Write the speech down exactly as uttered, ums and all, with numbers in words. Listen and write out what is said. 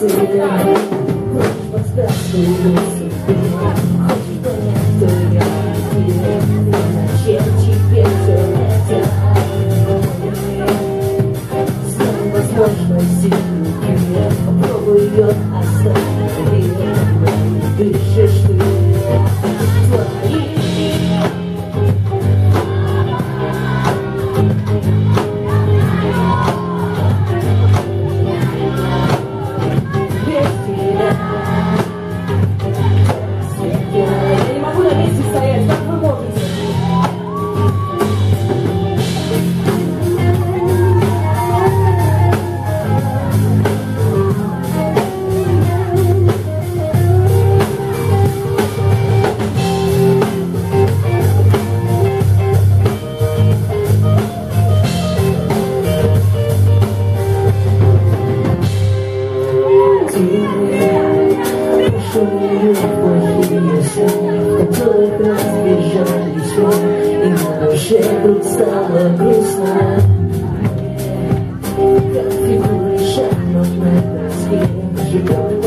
тебя. Хочешь подсказку судьбе, хочешь понять, кто я тебе, зачем теперь все это? Снова возможность тебе, попробуй ее остановить. Дышишь ты твои. Я не могу на месте стоять, как вы можете? Плохие сны, в которых разбежались мы, и на душе вдруг стало грустно. Как фигуры шагнут на доске, живем